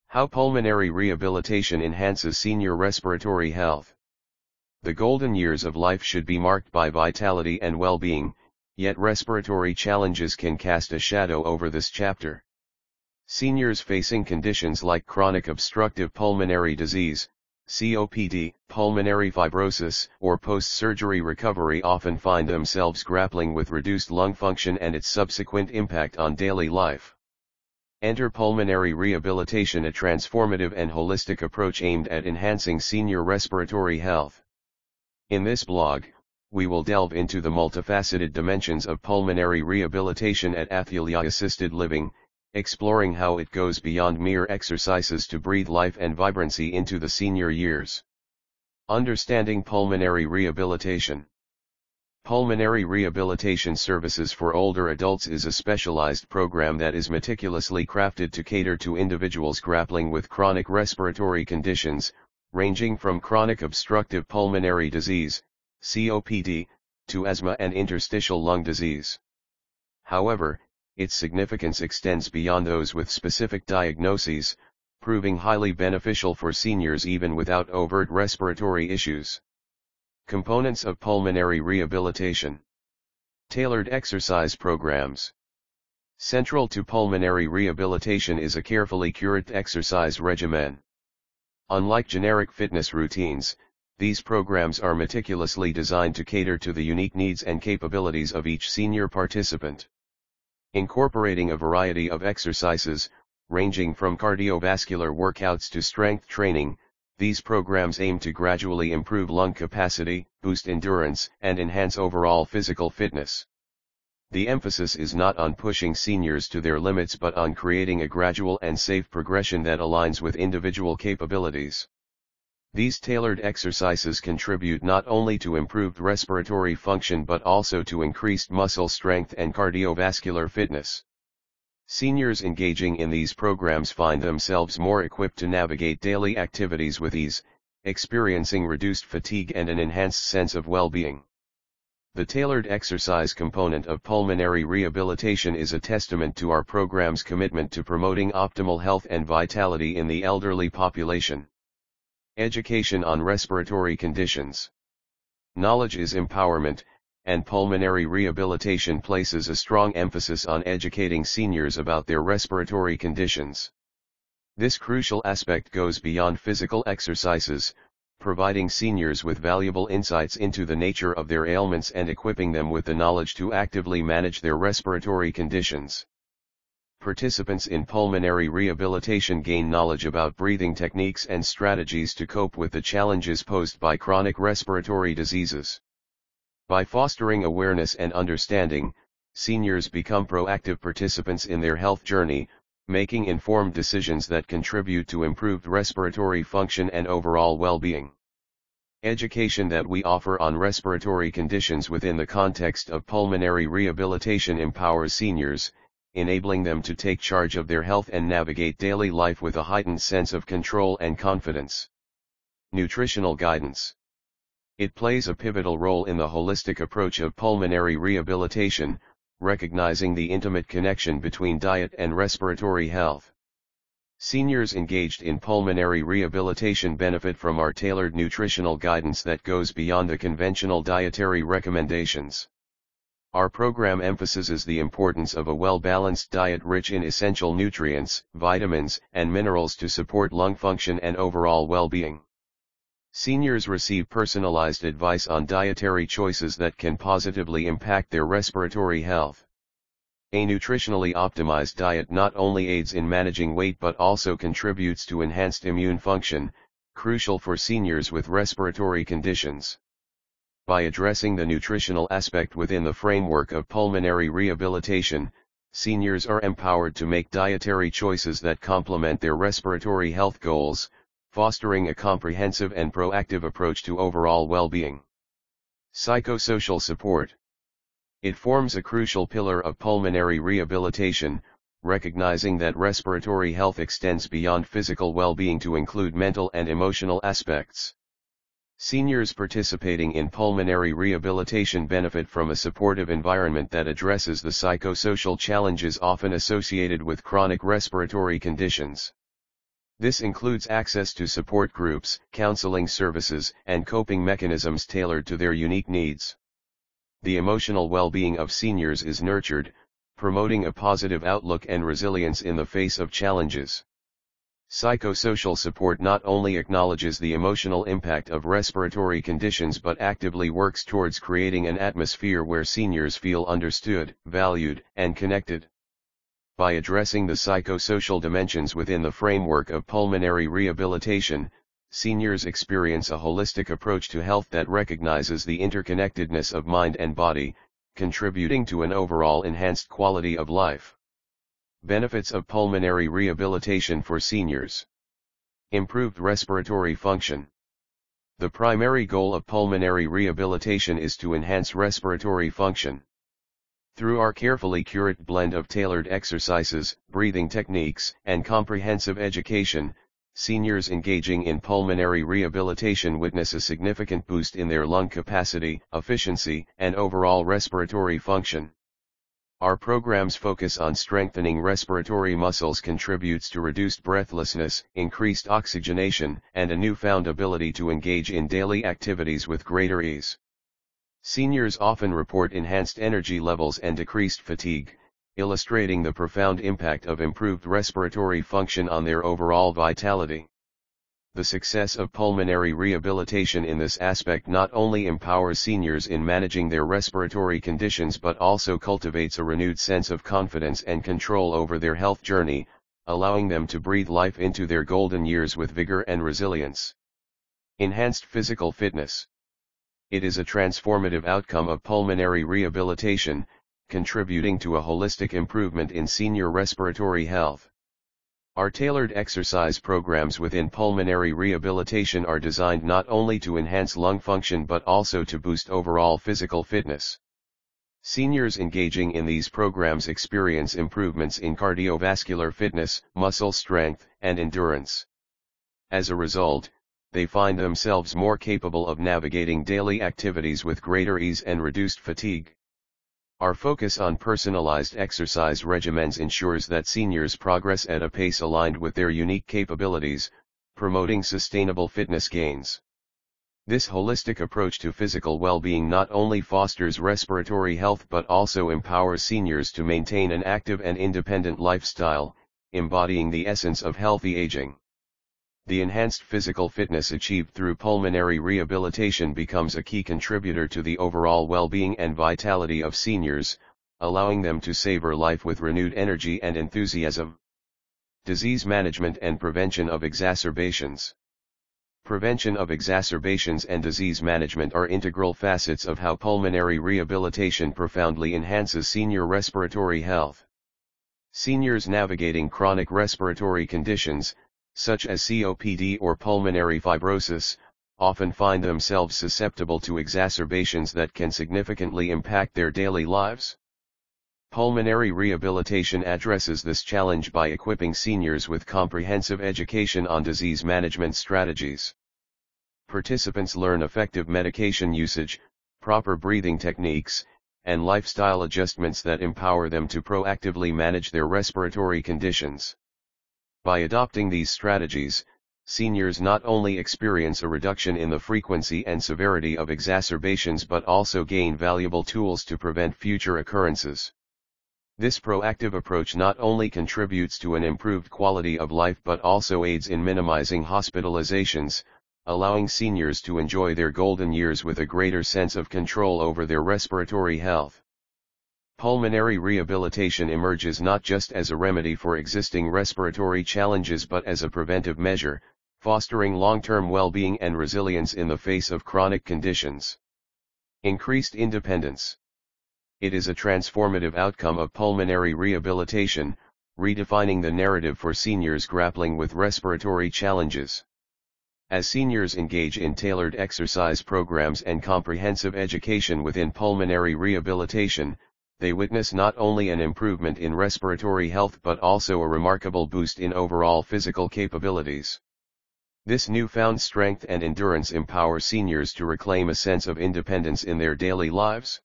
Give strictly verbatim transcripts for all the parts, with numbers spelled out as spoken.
How pulmonary rehabilitation enhances senior respiratory health. The golden years of life should be marked by vitality and well-being, yet respiratory challenges can cast a shadow over this chapter. Seniors facing conditions like chronic obstructive pulmonary disease, C O P D, pulmonary fibrosis, or post-surgery recovery often find themselves grappling with reduced lung function and its subsequent impact on daily life. Enter pulmonary rehabilitation, a transformative and holistic approach aimed at enhancing senior respiratory health. In this blog, we will delve into the multifaceted dimensions of pulmonary rehabilitation at Athelia Assisted Living, exploring how it goes beyond mere exercises to breathe life and vibrancy into the senior years. Understanding pulmonary rehabilitation. Pulmonary rehabilitation services for older adults is a specialized program that is meticulously crafted to cater to individuals grappling with chronic respiratory conditions, ranging from chronic obstructive pulmonary disease, C O P D, to asthma and interstitial lung disease. However, its significance extends beyond those with specific diagnoses, proving highly beneficial for seniors even without overt respiratory issues. Components of pulmonary rehabilitation. Tailored exercise programs. Central to pulmonary rehabilitation is a carefully curated exercise regimen. Unlike generic fitness routines, these programs are meticulously designed to cater to the unique needs and capabilities of each senior participant. Incorporating a variety of exercises, ranging from cardiovascular workouts to strength training, these programs aim to gradually improve lung capacity, boost endurance, and enhance overall physical fitness. The emphasis is not on pushing seniors to their limits but on creating a gradual and safe progression that aligns with individual capabilities. These tailored exercises contribute not only to improved respiratory function but also to increased muscle strength and cardiovascular fitness. Seniors engaging in these programs find themselves more equipped to navigate daily activities with ease, experiencing reduced fatigue and an enhanced sense of well-being. The tailored exercise component of pulmonary rehabilitation is a testament to our program's commitment to promoting optimal health and vitality in the elderly population. Education on respiratory conditions. Knowledge is empowerment, and pulmonary rehabilitation places a strong emphasis on educating seniors about their respiratory conditions. This crucial aspect goes beyond physical exercises, providing seniors with valuable insights into the nature of their ailments and equipping them with the knowledge to actively manage their respiratory conditions. Participants in pulmonary rehabilitation gain knowledge about breathing techniques and strategies to cope with the challenges posed by chronic respiratory diseases. By fostering awareness and understanding, seniors become proactive participants in their health journey, making informed decisions that contribute to improved respiratory function and overall well-being. Education that we offer on respiratory conditions within the context of pulmonary rehabilitation empowers seniors, enabling them to take charge of their health and navigate daily life with a heightened sense of control and confidence. Nutritional guidance. It plays a pivotal role in the holistic approach of pulmonary rehabilitation, recognizing the intimate connection between diet and respiratory health. Seniors engaged in pulmonary rehabilitation benefit from our tailored nutritional guidance that goes beyond the conventional dietary recommendations. Our program emphasizes the importance of a well-balanced diet rich in essential nutrients, vitamins, and minerals to support lung function and overall well-being. Seniors receive personalized advice on dietary choices that can positively impact their respiratory health. A nutritionally optimized diet not only aids in managing weight but also contributes to enhanced immune function, crucial for seniors with respiratory conditions. By addressing the nutritional aspect within the framework of pulmonary rehabilitation, seniors are empowered to make dietary choices that complement their respiratory health goals, fostering a comprehensive and proactive approach to overall well-being. Psychosocial support. It forms a crucial pillar of pulmonary rehabilitation, recognizing that respiratory health extends beyond physical well-being to include mental and emotional aspects. Seniors participating in pulmonary rehabilitation benefit from a supportive environment that addresses the psychosocial challenges often associated with chronic respiratory conditions. This includes access to support groups, counseling services, and coping mechanisms tailored to their unique needs. The emotional well-being of seniors is nurtured, promoting a positive outlook and resilience in the face of challenges. Psychosocial support not only acknowledges the emotional impact of respiratory conditions but actively works towards creating an atmosphere where seniors feel understood, valued, and connected. By addressing the psychosocial dimensions within the framework of pulmonary rehabilitation, seniors experience a holistic approach to health that recognizes the interconnectedness of mind and body, contributing to an overall enhanced quality of life. Benefits of pulmonary rehabilitation for seniors. Improved respiratory function. The primary goal of pulmonary rehabilitation is to enhance respiratory function. Through our carefully curated blend of tailored exercises, breathing techniques, and comprehensive education, seniors engaging in pulmonary rehabilitation witness a significant boost in their lung capacity, efficiency, and overall respiratory function. Our programs focus on strengthening respiratory muscles contributes to reduced breathlessness, increased oxygenation, and a newfound ability to engage in daily activities with greater ease. Seniors often report enhanced energy levels and decreased fatigue, illustrating the profound impact of improved respiratory function on their overall vitality. The success of pulmonary rehabilitation in this aspect not only empowers seniors in managing their respiratory conditions but also cultivates a renewed sense of confidence and control over their health journey, allowing them to breathe life into their golden years with vigor and resilience. Enhanced physical fitness. It is a transformative outcome of pulmonary rehabilitation, contributing to a holistic improvement in senior respiratory health. Our tailored exercise programs within pulmonary rehabilitation are designed not only to enhance lung function but also to boost overall physical fitness. Seniors engaging in these programs experience improvements in cardiovascular fitness, muscle strength, and endurance. As a result, they find themselves more capable of navigating daily activities with greater ease and reduced fatigue. Our focus on personalized exercise regimens ensures that seniors progress at a pace aligned with their unique capabilities, promoting sustainable fitness gains. This holistic approach to physical well-being not only fosters respiratory health but also empowers seniors to maintain an active and independent lifestyle, embodying the essence of healthy aging. The enhanced physical fitness achieved through pulmonary rehabilitation becomes a key contributor to the overall well-being and vitality of seniors, allowing them to savor life with renewed energy and enthusiasm. Disease management and prevention of exacerbations. Prevention of exacerbations and disease management are integral facets of how pulmonary rehabilitation profoundly enhances senior respiratory health. Seniors navigating chronic respiratory conditions, such as C O P D or pulmonary fibrosis, often find themselves susceptible to exacerbations that can significantly impact their daily lives. Pulmonary rehabilitation addresses this challenge by equipping seniors with comprehensive education on disease management strategies. Participants learn effective medication usage, proper breathing techniques, and lifestyle adjustments that empower them to proactively manage their respiratory conditions. By adopting these strategies, seniors not only experience a reduction in the frequency and severity of exacerbations but also gain valuable tools to prevent future occurrences. This proactive approach not only contributes to an improved quality of life but also aids in minimizing hospitalizations, allowing seniors to enjoy their golden years with a greater sense of control over their respiratory health. Pulmonary rehabilitation emerges not just as a remedy for existing respiratory challenges but as a preventive measure, fostering long-term well-being and resilience in the face of chronic conditions. Increased independence. It is a transformative outcome of pulmonary rehabilitation, redefining the narrative for seniors grappling with respiratory challenges. As seniors engage in tailored exercise programs and comprehensive education within pulmonary rehabilitation, they witness not only an improvement in respiratory health but also a remarkable boost in overall physical capabilities. This newfound strength and endurance empower seniors to reclaim a sense of independence in their daily lives.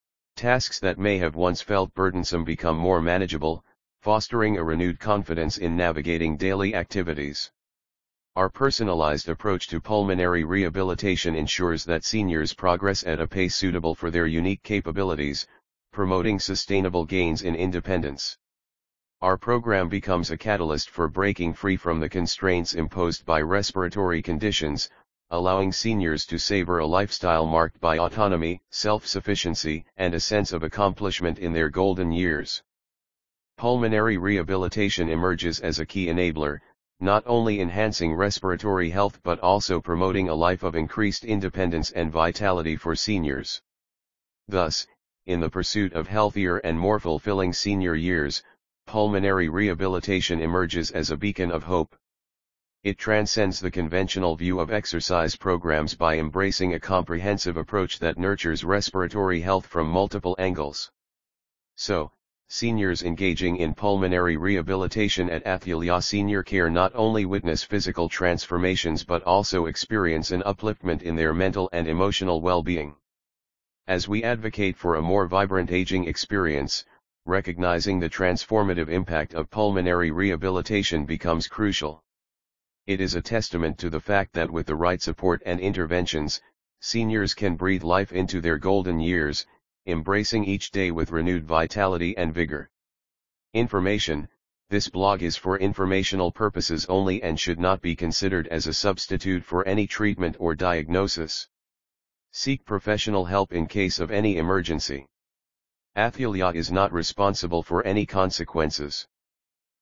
Tasks that may have once felt burdensome become more manageable, fostering a renewed confidence in navigating daily activities. Our personalized approach to pulmonary rehabilitation ensures that seniors progress at a pace suitable for their unique capabilities, promoting sustainable gains in independence. Our program becomes a catalyst for breaking free from the constraints imposed by respiratory conditions, allowing seniors to savor a lifestyle marked by autonomy, self-sufficiency, and a sense of accomplishment in their golden years. Pulmonary rehabilitation emerges as a key enabler, not only enhancing respiratory health but also promoting a life of increased independence and vitality for seniors. Thus, in the pursuit of healthier and more fulfilling senior years, pulmonary rehabilitation emerges as a beacon of hope. It transcends the conventional view of exercise programs by embracing a comprehensive approach that nurtures respiratory health from multiple angles. So, seniors engaging in pulmonary rehabilitation at Athilia Senior Care not only witness physical transformations but also experience an upliftment in their mental and emotional well-being. As we advocate for a more vibrant aging experience, recognizing the transformative impact of pulmonary rehabilitation becomes crucial. It is a testament to the fact that with the right support and interventions, seniors can breathe life into their golden years, embracing each day with renewed vitality and vigor. Information: this blog is for informational purposes only and should not be considered as a substitute for any treatment or diagnosis. Seek professional help in case of any emergency. Athilia is not responsible for any consequences.